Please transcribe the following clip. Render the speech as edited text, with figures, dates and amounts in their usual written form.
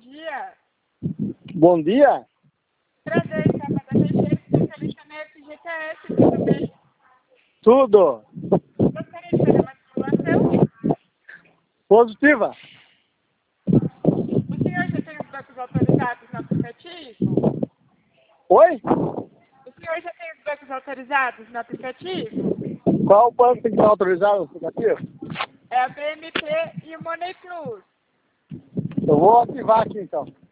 dia. Bom dia. Prazer, Samara Teixeira, especialista na FGTS, tudo bem? Tudo. Gostaria de fazer uma simulação? Positiva. O senhor já tem os bancos autorizados no aplicativo? Oi? O senhor já tem os bancos autorizados no aplicativo? Qual banco tem que estar autorizado no aplicativo? É a BMT e o Money Plus. Eu vou ativar aqui então.